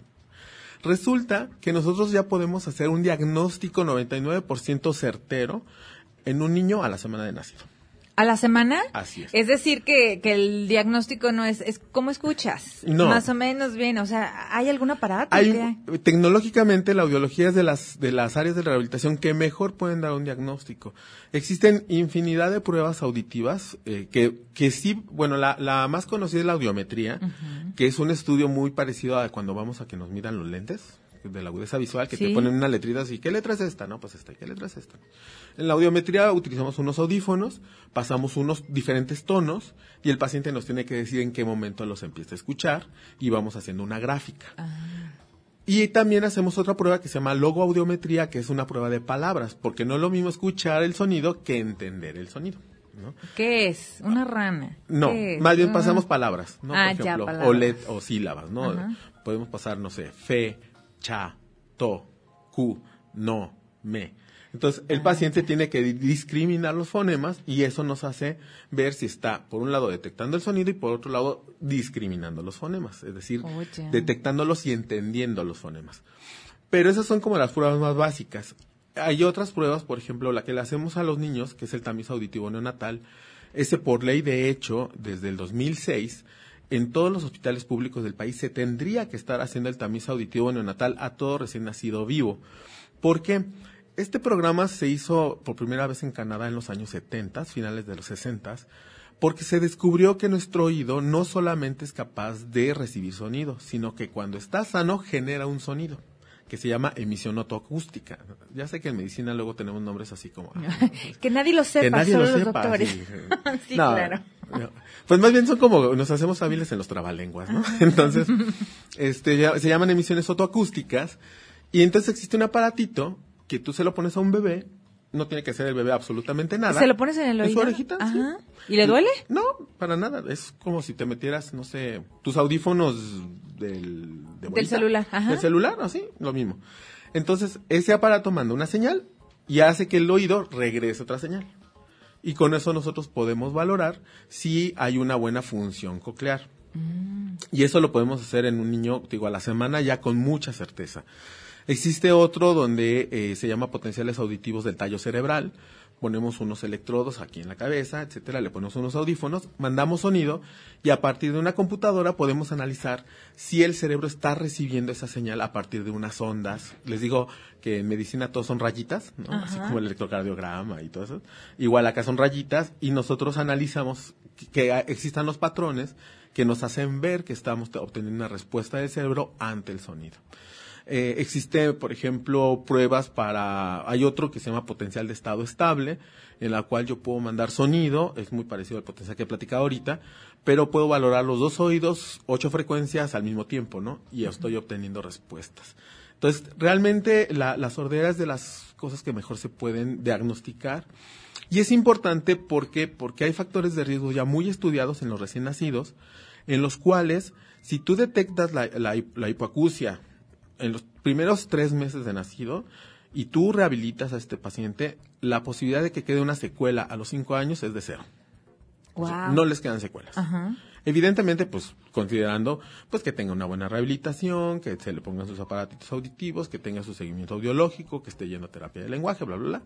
Resulta que nosotros ya podemos hacer un diagnóstico noventa y nueve por ciento certero en un niño a la semana de nacido. ¿A la semana? Así es. Es decir, que, que el diagnóstico no es, es ¿cómo escuchas? No. Más o menos bien, o sea, ¿hay algún aparato? Hay, ¿Qué? tecnológicamente la audiología es de las de las áreas de rehabilitación que mejor pueden dar un diagnóstico. Existen infinidad de pruebas auditivas eh, que que sí, bueno, la la más conocida es la audiometría, uh-huh. Que es un estudio muy parecido a cuando vamos a que nos midan los lentes de la agudeza visual, que sí. Te ponen una letrita así, ¿qué letra es esta? No, pues esta, ¿qué letra es esta? En la audiometría utilizamos unos audífonos, pasamos unos diferentes tonos y el paciente nos tiene que decir en qué momento los empieza a escuchar y vamos haciendo una gráfica. Ah. Y también hacemos otra prueba que se llama logoaudiometría, que es una prueba de palabras, porque no es lo mismo escuchar el sonido que entender el sonido, ¿no? ¿Qué es? ¿Una rana? No, ¿Qué es? más bien Ah. pasamos palabras, ¿no? Ah, Por ya, ejemplo, palabras. o, let, o sílabas, ¿no? Ajá. Podemos pasar, no sé, fe, cha, to, cu, no, me. Entonces, el Ah, paciente ya. tiene que discriminar los fonemas y eso nos hace ver si está, por un lado, detectando el sonido y por otro lado, discriminando los fonemas. Es decir, Oh, ya. detectándolos y entendiendo los fonemas. Pero esas son como las pruebas más básicas. Hay otras pruebas, por ejemplo, la que le hacemos a los niños, que es el tamiz auditivo neonatal. Ese, por ley de hecho, desde el dos mil seis, en todos los hospitales públicos del país se tendría que estar haciendo el tamiz auditivo neonatal a todo recién nacido vivo. ¿Por qué? Este programa se hizo por primera vez en Canadá en los años setenta, finales de los sesenta, porque se descubrió que nuestro oído no solamente es capaz de recibir sonido, sino que cuando está sano genera un sonido, que se llama emisión otoacústica. Ya sé que en medicina luego tenemos nombres así como... Que nadie lo sepa, que nadie solo lo los sepa, doctores. sí. Sí, No, claro. no. Pues más bien son como, nos hacemos hábiles en los trabalenguas, ¿no? Entonces, este, ya, se llaman emisiones otoacústicas, y entonces existe un aparatito que tú se lo pones a un bebé, no tiene que ser el bebé absolutamente nada. ¿Se lo pones en el oído? ¿En su orejita? Ajá. Sí. ¿Y le duele? No, para nada. Es como si te metieras, no sé, tus audífonos del... de Del bolita. celular, ajá. Del celular, así, lo mismo. Entonces, ese aparato manda una señal y hace que el oído regrese otra señal. Y con eso nosotros podemos valorar si hay una buena función coclear. Mm. Y eso lo podemos hacer en un niño, digo, a la semana ya con mucha certeza. Existe otro donde eh, se llama potenciales auditivos del tallo cerebral. Ponemos unos electrodos aquí en la cabeza, etcétera, le ponemos unos audífonos, mandamos sonido y a partir de una computadora podemos analizar si el cerebro está recibiendo esa señal a partir de unas ondas. Les digo que en medicina todos son rayitas, ¿no? Así como el electrocardiograma y todo eso. Igual acá son rayitas y nosotros analizamos que existan los patrones que nos hacen ver que estamos obteniendo una respuesta del cerebro ante el sonido. Eh, existe, por ejemplo, pruebas para, hay otro que se llama potencial de estado estable, en la cual yo puedo mandar sonido, es muy parecido al potencial que he platicado ahorita, pero puedo valorar los dos oídos, ocho frecuencias al mismo tiempo, ¿no? Y estoy obteniendo respuestas. Entonces, realmente la, la sordera es de las cosas que mejor se pueden diagnosticar. Y es importante porque, porque hay factores de riesgo ya muy estudiados en los recién nacidos, en los cuales, si tú detectas la, la, la hipoacusia en los primeros tres meses de nacido y tú rehabilitas a este paciente, la posibilidad de que quede una secuela a los cinco años es de cero. Wow. O sea, no les quedan secuelas. Ajá. Evidentemente, pues, considerando, pues, que tenga una buena rehabilitación, que se le pongan sus aparatitos auditivos, que tenga su seguimiento audiológico, que esté yendo a terapia de lenguaje, bla, bla, bla.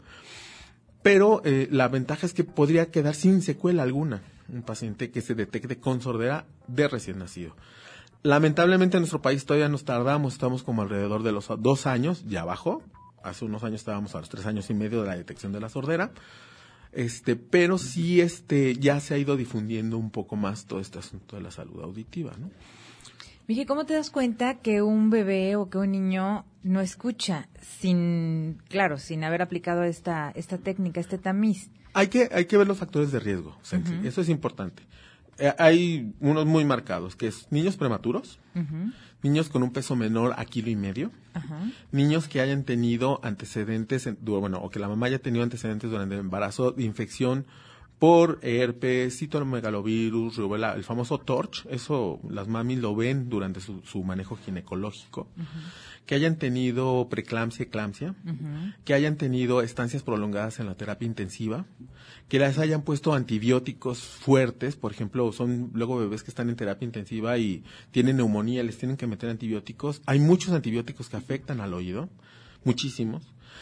Pero eh, la ventaja es que podría quedar sin secuela alguna un paciente que se detecte con sordera de recién nacido. Lamentablemente en nuestro país todavía nos tardamos, estamos como alrededor de los dos años, ya bajó. Hace unos años estábamos a los tres años y medio de la detección de la sordera. Este, pero sí, este, ya se ha ido difundiendo un poco más todo este asunto de la salud auditiva, ¿no? Miguel, ¿cómo te das cuenta que un bebé o que un niño no escucha sin, claro, sin haber aplicado esta, esta técnica, este tamiz? Hay que, hay que ver los factores de riesgo, Sensi. Uh-huh. Eso es importante. Eh, hay unos muy marcados, que es niños prematuros, uh-huh. niños con un peso menor a kilo y medio, uh-huh. niños que hayan tenido antecedentes, en, bueno, o que la mamá haya tenido antecedentes durante el embarazo de infección por herpes, citomegalovirus, rubela, el famoso TORCH, eso las mamis lo ven durante su, su manejo ginecológico, uh-huh. que hayan tenido preeclampsia, eclampsia, uh-huh. que hayan tenido estancias prolongadas en la terapia intensiva, que les hayan puesto antibióticos fuertes, por ejemplo, son luego bebés que están en terapia intensiva y tienen neumonía, les tienen que meter antibióticos. Hay muchos antibióticos que afectan al oído, muchísimos.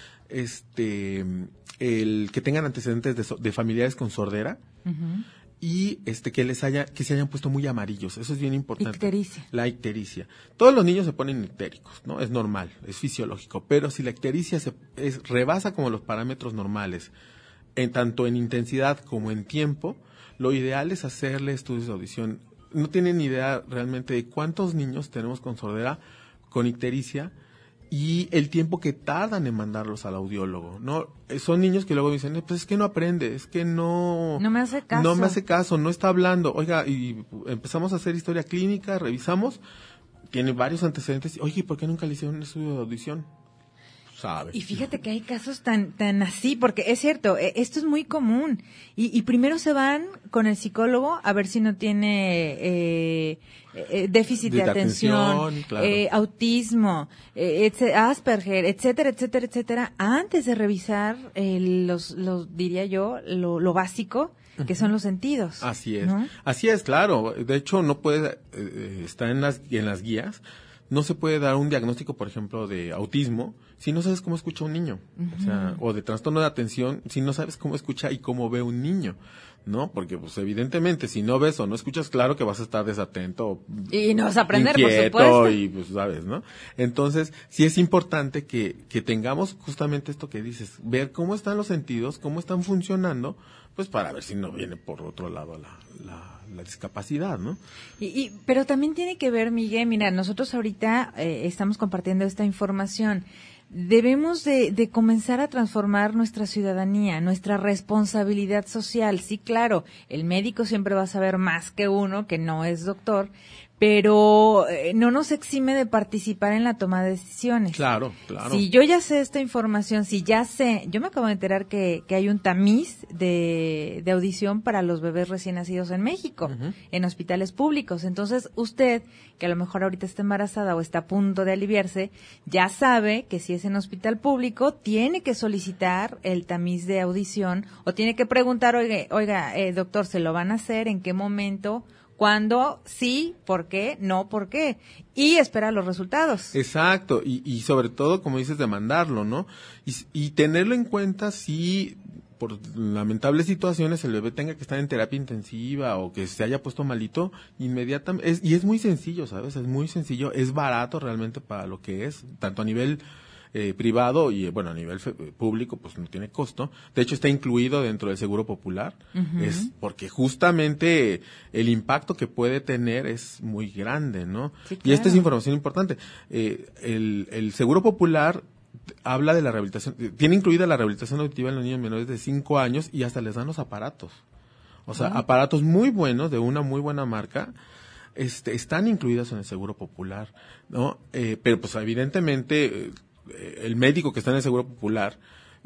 Este, el que tengan antecedentes de, de familiares con sordera, uh-huh. y este que les haya, que se hayan puesto muy amarillos, eso es bien importante. Ictericia. La ictericia. Todos los niños se ponen ictéricos, ¿no? Es normal, es fisiológico, pero si la ictericia se es, rebasa como los parámetros normales, en tanto en intensidad como en tiempo, lo ideal es hacerle estudios de audición. No tienen ni idea realmente de cuántos niños tenemos con sordera, con ictericia, y el tiempo que tardan en mandarlos al audiólogo, ¿no? Son niños que luego dicen, pues es que no aprende, es que no... No me hace caso. No me hace caso, no está hablando. Oiga, y empezamos a hacer historia clínica, revisamos, tiene varios antecedentes. Oye, ¿por qué nunca le hicieron un estudio de audición? Sabe. Y fíjate que hay casos tan tan así, porque es cierto, esto es muy común. Y, y primero se van con el psicólogo a ver si no tiene eh, eh, déficit de, de atención, atención claro. eh, autismo, eh, etc- Asperger, etcétera, etcétera, etcétera, antes de revisar eh, los, los, diría yo, lo, lo básico, que son los sentidos. Así es, ¿no? Así es, claro. De hecho, no puede eh, estar en las en las guías. No se puede dar un diagnóstico, por ejemplo, de autismo si no sabes cómo escucha un niño, uh-huh. o sea, o de trastorno de atención si no sabes cómo escucha y cómo ve un niño, ¿no? Porque, pues, evidentemente, si no ves o no escuchas, claro que vas a estar desatento. Y no vas a aprender, inquieto, por supuesto. Y, pues, sabes, ¿no? Entonces, sí es importante que, que tengamos justamente esto que dices, ver cómo están los sentidos, cómo están funcionando, pues, para ver si no viene por otro lado la, la, la discapacidad, ¿no? Y, y, pero también tiene que ver, Miguel, mira, nosotros ahorita eh, estamos compartiendo esta información. Debemos de, de comenzar a transformar nuestra ciudadanía, nuestra responsabilidad social. Sí, claro, el médico siempre va a saber más que uno, que no es doctor, pero eh, no nos exime de participar en la toma de decisiones. Claro, claro. Si yo ya sé esta información, si ya sé, yo me acabo de enterar que, que hay un tamiz de, de audición para los bebés recién nacidos en México, uh-huh. en hospitales públicos. Entonces, usted, que a lo mejor ahorita está embarazada o está a punto de aliviarse, ya sabe que si es en hospital público, tiene que solicitar el tamiz de audición o tiene que preguntar, oiga, oiga eh, doctor, ¿se lo van a hacer? ¿En qué momento? ¿Cuándo? Sí, ¿por qué? No, ¿por qué? Y espera los resultados. Exacto, y, y sobre todo, como dices, demandarlo, ¿no? Y, y tenerlo en cuenta si por lamentables situaciones el bebé tenga que estar en terapia intensiva o que se haya puesto malito, inmediatamente, es, y es muy sencillo, ¿sabes? Es muy sencillo, es barato realmente para lo que es, tanto a nivel eh, privado y, bueno, a nivel fe- público, pues no tiene costo. De hecho, está incluido dentro del Seguro Popular. Uh-huh. Es porque justamente el impacto que puede tener es muy grande, ¿no? Sí, claro. Y esta es información importante. Eh, el, el Seguro Popular habla de la rehabilitación, tiene incluida la rehabilitación auditiva en los niños menores de cinco años y hasta les dan los aparatos. O sea, uh-huh. aparatos muy buenos, de una muy buena marca, este, están incluidas en el Seguro Popular, ¿no? Eh, pero pues evidentemente eh, el médico que está en el Seguro Popular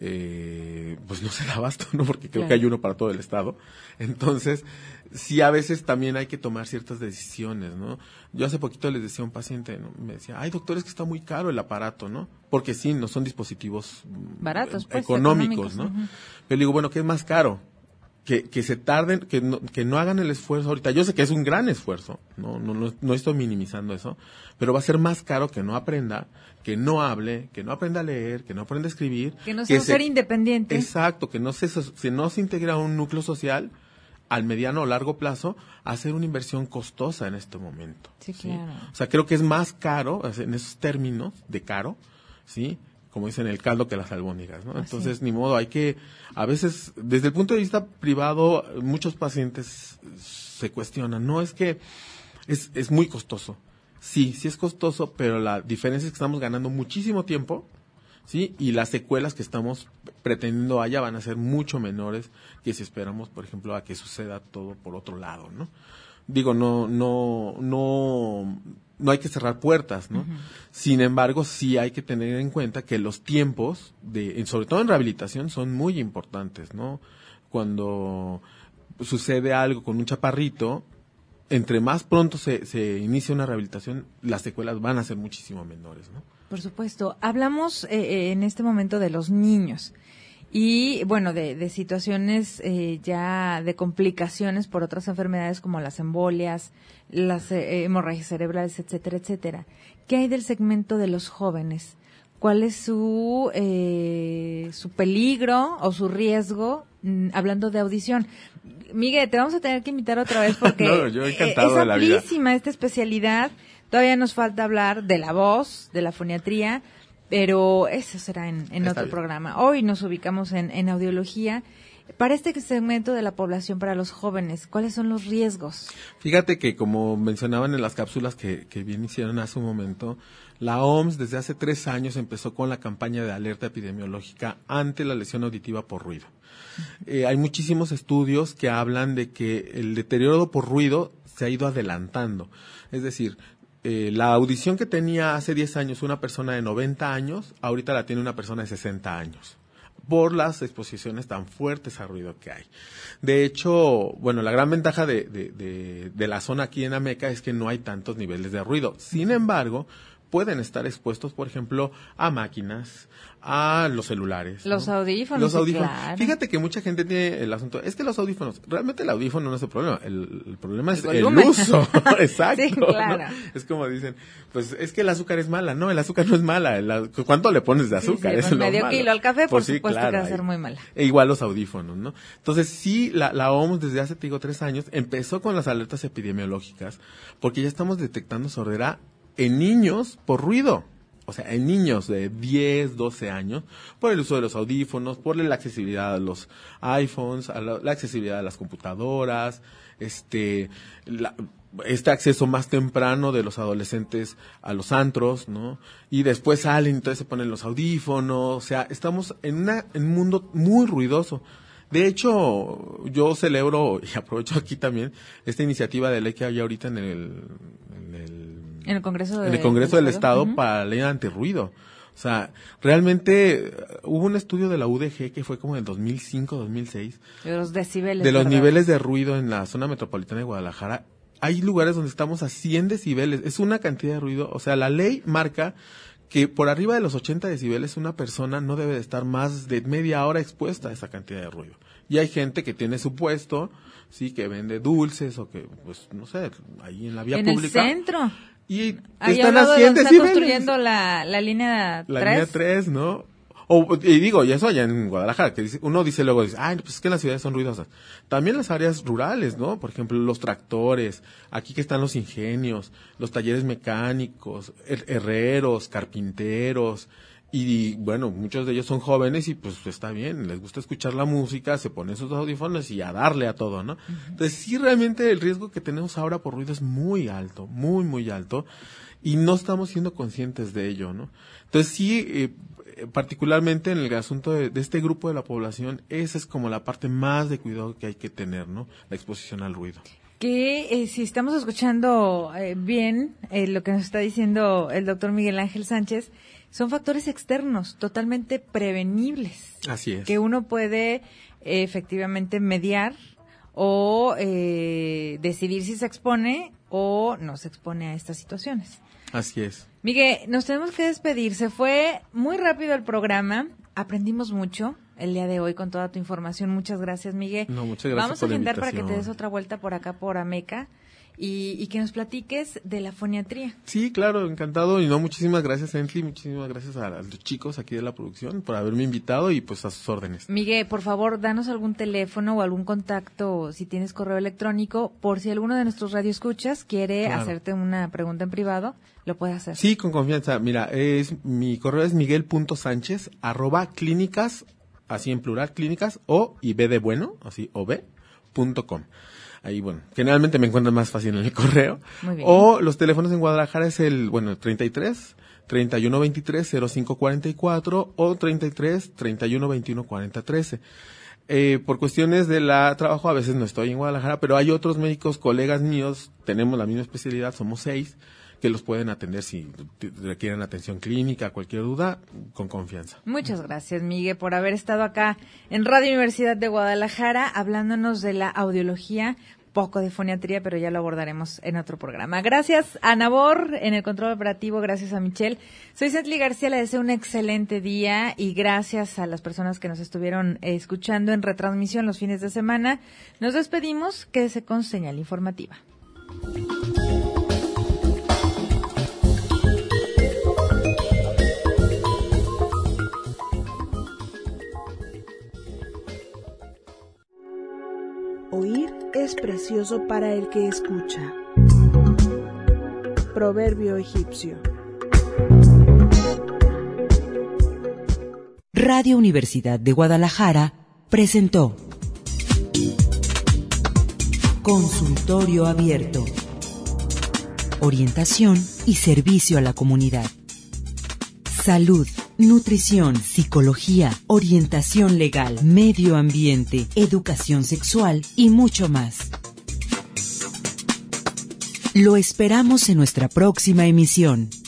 eh, pues no se da abasto, ¿no? Porque creo claro. que hay uno para todo el estado. Entonces, sí, a veces también hay que tomar ciertas decisiones, ¿no? Yo hace poquito les decía a un paciente, ¿no? Me decía, ay, doctor, es que está muy caro el aparato, ¿no? Porque sí, no son dispositivos baratos, pues, económicos, económicos, ¿no? Uh-huh. Pero digo, bueno, ¿qué es más caro? Que, que se tarden, que no, que no hagan el esfuerzo ahorita. Yo sé que es un gran esfuerzo, no, no, no, no estoy minimizando eso, pero va a ser más caro que no aprenda, que no hable, que no aprenda a leer, que no aprenda a escribir. Que no sea un ser independiente. Exacto, que no se, que no se integra a un núcleo social al mediano o largo plazo, hacer una inversión costosa en este momento. Sí, ¿sí? Claro. O sea, creo que es más caro, en esos términos de caro, ¿sí? Como dicen, el caldo que las albóndigas, ¿no? Entonces, Así. ni modo, hay que, a veces, desde el punto de vista privado, muchos pacientes se cuestionan, no, es que es, es muy costoso. Sí, sí es costoso, pero la diferencia es que estamos ganando muchísimo tiempo, ¿sí? Y las secuelas que estamos pretendiendo allá van a ser mucho menores que si esperamos, por ejemplo, a que suceda todo por otro lado, ¿no? Digo, no, no, no, no hay que cerrar puertas, ¿no? Uh-huh. Sin embargo, sí hay que tener en cuenta que los tiempos, de, sobre todo en rehabilitación, son muy importantes, ¿no? Cuando sucede algo con un chaparrito, entre más pronto se, se inicia una rehabilitación, las secuelas van a ser muchísimo menores, ¿no? Por supuesto. Hablamos eh, en este momento de los niños. Y, bueno, de, de situaciones eh, ya de complicaciones por otras enfermedades como las embolias, las eh, hemorragias cerebrales, etcétera, etcétera. ¿Qué hay del segmento de los jóvenes? ¿Cuál es su eh, su peligro o su riesgo mm, hablando de audición? Miguel, te vamos a tener que invitar otra vez porque no, yo encantado es de la vida. amplísima esta especialidad. Todavía nos falta hablar de la voz, de la foniatría, pero eso será en, en otro bien. programa. Hoy nos ubicamos en, en audiología. Para este segmento de la población, para los jóvenes, ¿cuáles son los riesgos? Fíjate que, como mencionaban en las cápsulas que, que bien hicieron hace un momento, la O M S desde hace tres años empezó con la campaña de alerta epidemiológica ante la lesión auditiva por ruido. Eh, hay muchísimos estudios que hablan de que el deterioro por ruido se ha ido adelantando. Es decir, Eh, la audición que tenía hace diez años una persona de noventa años, ahorita la tiene una persona de sesenta años, por las exposiciones tan fuertes a ruido que hay. De hecho, bueno, la gran ventaja de, de, de, de la zona aquí en Ameca es que no hay tantos niveles de ruido. Sin embargo, pueden estar expuestos, por ejemplo, a máquinas, a los celulares. Los ¿no? audífonos. Los audífonos. Claro. Fíjate que mucha gente tiene el asunto, es que los audífonos, realmente el audífono no es el problema, el, el problema es el, el uso. Exacto. Sí, claro. ¿no? Es como dicen, pues es que el azúcar es mala. No, el azúcar no es mala. El, ¿cuánto le pones de azúcar? Sí, sí, Eso pues es medio lo malo. kilo al café, por pues sí, supuesto claro, que va a ser muy mala. E igual los audífonos, ¿no? Entonces sí, la, la O M S desde hace, te digo, tres años, empezó con las alertas epidemiológicas, porque ya estamos detectando sordera en niños por ruido. O sea, en niños de diez, doce años, por el uso de los audífonos, por la accesibilidad a los iPhones, a la, la accesibilidad a las computadoras, este, la, este acceso más temprano de los adolescentes a los antros, ¿no? Y después salen, entonces se ponen los audífonos, o sea, estamos en una, en un mundo muy ruidoso. De hecho, yo celebro, y aprovecho aquí también, esta iniciativa de ley que hay ahorita en el, en el En el Congreso, de, en el Congreso del, del Estado, Estado uh-huh. para la ley antirruido. O sea, realmente uh, hubo un estudio de la U D G que fue como en el dos mil cinco, dos mil seis. De los decibeles. De los ¿verdad? niveles de ruido en la zona metropolitana de Guadalajara. Hay lugares donde estamos a cien decibeles. Es una cantidad de ruido. O sea, la ley marca que por arriba de los ochenta decibeles una persona no debe de estar más de media hora expuesta a esa cantidad de ruido. Y hay gente que tiene su puesto, sí, que vende dulces o que, pues, no sé, ahí en la vía en pública. En el centro. Y ahí están a cien decibeles. Está construyendo la, la línea tres. La línea tres, ¿no? O, y digo, y eso allá en Guadalajara, que dice, uno dice luego, dice, ay, pues es que las ciudades son ruidosas. También las áreas rurales, ¿no? Por ejemplo, los tractores, aquí que están los ingenios, los talleres mecánicos, her- herreros, carpinteros, Y bueno, muchos de ellos son jóvenes y pues está bien, les gusta escuchar la música, se ponen sus audífonos y a darle a todo, ¿no? Uh-huh. Entonces sí, realmente el riesgo que tenemos ahora por ruido es muy alto, muy, muy alto, y no estamos siendo conscientes de ello, ¿no? Entonces sí, eh, particularmente en el asunto de, de este grupo de la población, esa es como la parte más de cuidado que hay que tener, ¿no? La exposición al ruido. Que eh, si estamos escuchando eh, bien eh, lo que nos está diciendo el doctor Miguel Ángel Sánchez, son factores externos, totalmente prevenibles. Así es. Que uno puede eh, efectivamente mediar o eh, decidir si se expone o no se expone a estas situaciones. Así es. Miguel, nos tenemos que despedir. Se fue muy rápido el programa. Aprendimos mucho el día de hoy con toda tu información. Muchas gracias, Miguel. No, muchas gracias. Vamos por a agendar la para que te des invitación. otra vuelta por acá, por Ameca, y, y que nos platiques de la foniatría. Sí, claro, encantado. Y no, muchísimas gracias, Ently. Muchísimas gracias a, a los chicos aquí de la producción por haberme invitado y pues a sus órdenes. Miguel, por favor, danos algún teléfono o algún contacto, si tienes correo electrónico, por si alguno de nuestros radioescuchas quiere Claro. hacerte una pregunta en privado, lo puede hacer. Sí, con confianza. Mira, es mi correo es miguel.sánchez arroba clínicas, así en plural, clínicas, o y b de bueno, así, o b, punto com. Ahí, bueno, generalmente me encuentran más fácil en el correo. Muy bien. O los teléfonos en Guadalajara es el, bueno, el treinta y tres, treinta y uno veintitrés, cero cinco cuarenta y cuatro o treinta y tres, treinta y uno veintiuno, cuarenta trece. Eh, por cuestiones de la trabajo, a veces no estoy en Guadalajara, pero hay otros médicos, colegas míos, tenemos la misma especialidad, somos seis, que los pueden atender si requieren atención clínica, cualquier duda, con confianza. Muchas gracias, Miguel, por haber estado acá en Radio Universidad de Guadalajara hablándonos de la audiología, poco de foniatría, pero ya lo abordaremos en otro programa. Gracias a Nabor en el control operativo, gracias a Michelle. Soy Cently García, le deseo un excelente día y gracias a las personas que nos estuvieron eh, escuchando en retransmisión los fines de semana. Nos despedimos, quédese con Señal Informativa. Oír es precioso para el que escucha. Proverbio egipcio. Radio Universidad de Guadalajara presentó Consultorio Abierto. Orientación y servicio a la comunidad. Salud, nutrición, psicología, orientación legal, medio ambiente, educación sexual y mucho más. Lo esperamos en nuestra próxima emisión.